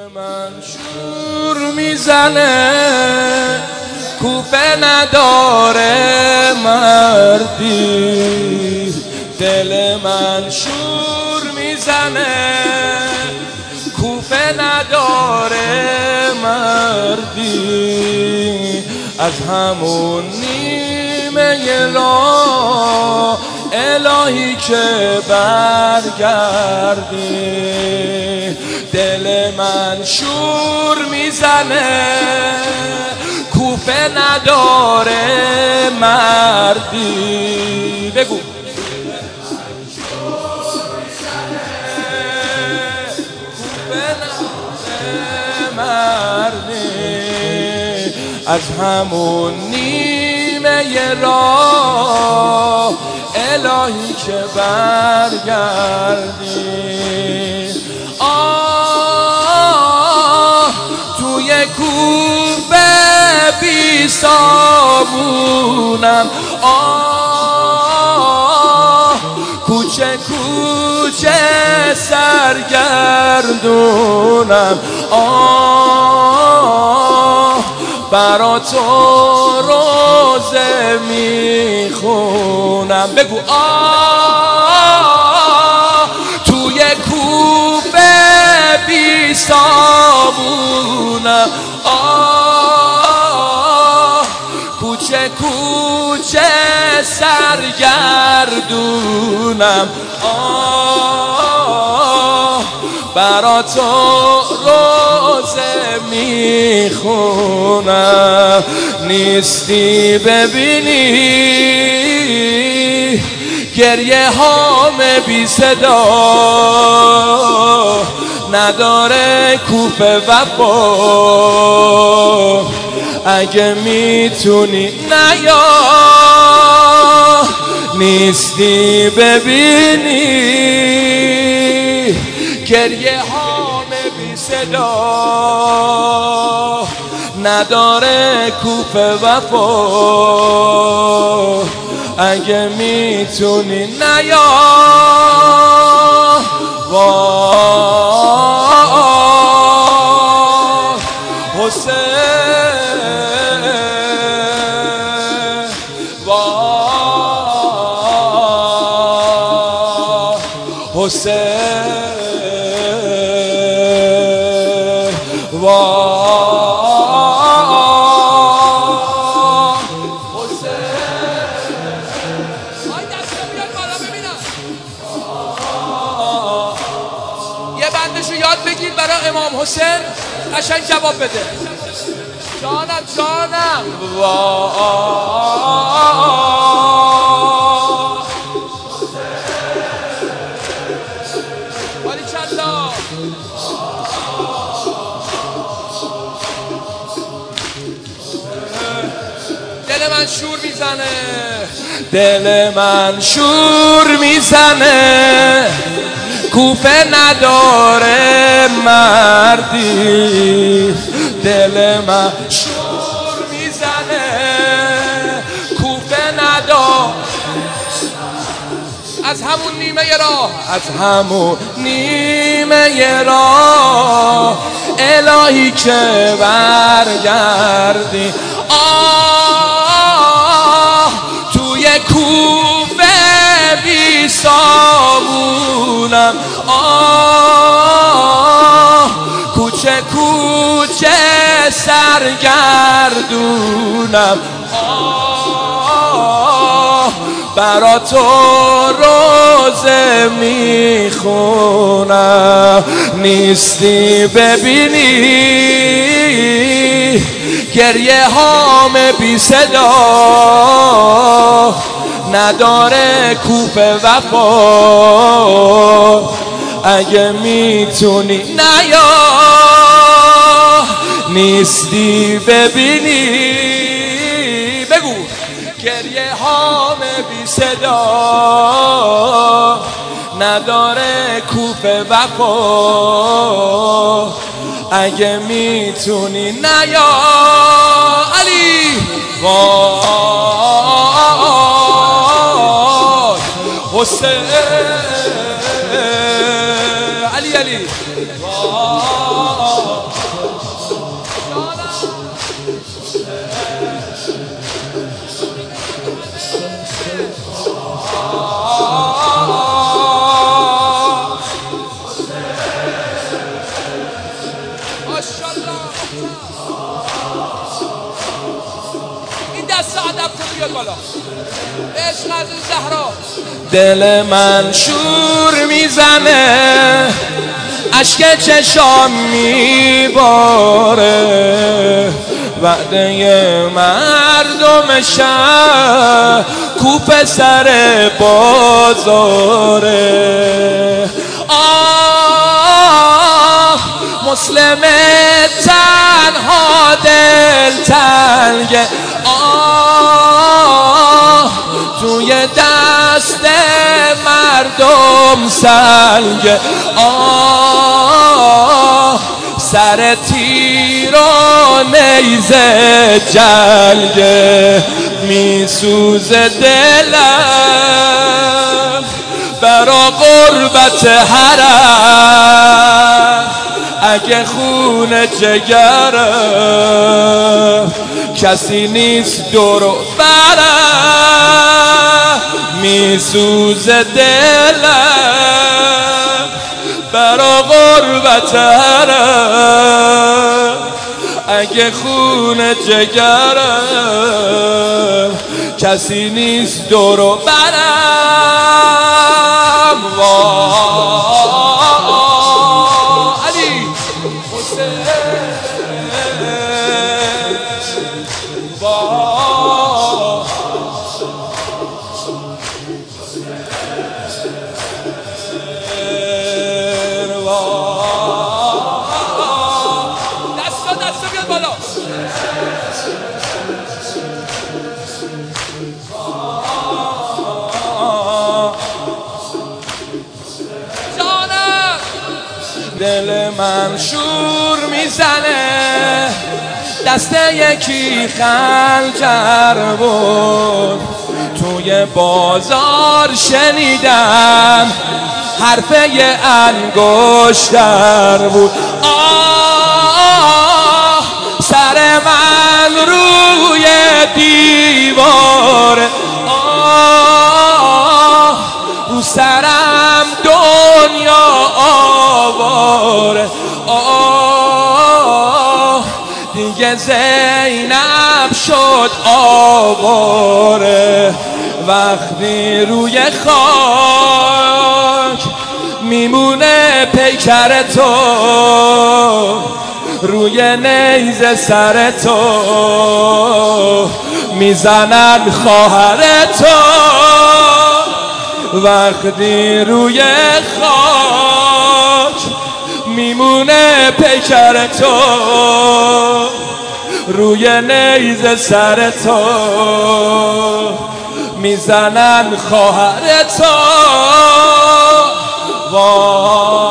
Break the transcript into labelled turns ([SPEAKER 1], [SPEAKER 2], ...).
[SPEAKER 1] من شور میزنه کوفه نداره مردی، دل من شور میزنه کوفه نداره مردی، از همون نیمه راه الهی که برگردی، دل من شور میزنه کوفه نداره مردی. بگو از همون نیمه راه الهی که برگردی. توی کوفه بی صابونم، کوچه کوچه سرگردونم، برا تو روزه میخونم. بگو توی کوفه بی صابونم، کوچه کوچه سرگردونم، برا تو روزه میخونم. نیستی ببینی گریه هام بی صدا، نداره کوفه وفا، اگه میتونی نیا. نیستی ببینی گریه هام بی صدا، نداره کوفه وفا، اگه میتونی نیا. وای حسین، وای حسین، وای بندشو یاد بگیر برای امام حسین، قشنگ جواب بده. جانم جانم ولی چلا دل من شور میزنه، دل من شور میزنه کوفه نداره مردی، دل من شور میزنه کوفه نداره. از همون نیمه راه، از همون نیمه راه الهی که برگردی. توی کوفه بی صابونم، کوچه کوچه سرگردونم، برا تو روزه میخونم. نیستی ببینی گریه هام بی صدا، نداره کوفه وفا، اگه میتونی نیا. نیستی ببینی، بگو گریه هام بی صدا، نداره کوفه وفا، اگه میتونی نیا. علی وای حسین، علی علی وای بیاد بالا. عشق از زهرا.
[SPEAKER 2] دل من شور میزنه، اشک چشام میباره، وعده مردم شهر کو پسر بازاره. آه مسلم تنها دل تنگه، آه توی دست مردم سنگه، آه سر تیر و نیزه جنگه، میسوزه دلم برا غربت حرم، اگه خون جگرم کسی نیست دورو برم، میسوزه دلم برا غربت حرم، اگه خون جگرم کسی نیست دورو برم. علی حسین
[SPEAKER 1] دستا بیاد بالا. جانم
[SPEAKER 2] دل من شور میزنه، دست یکی خنجر بود، توی بازار شنیدم حرف یه انگشتر بود. آه سر من روی دیواره، آه رو سرم دنیا آواره، آه دیگه زینب شد آواره، وقتی روی خاک میمونه پیکر تو، روی نیزه سر تو میزنن خواهر تو، وقتی روی خاک میمونه پیکر تو، روی نیزه سر تو میزنن خواهر تو.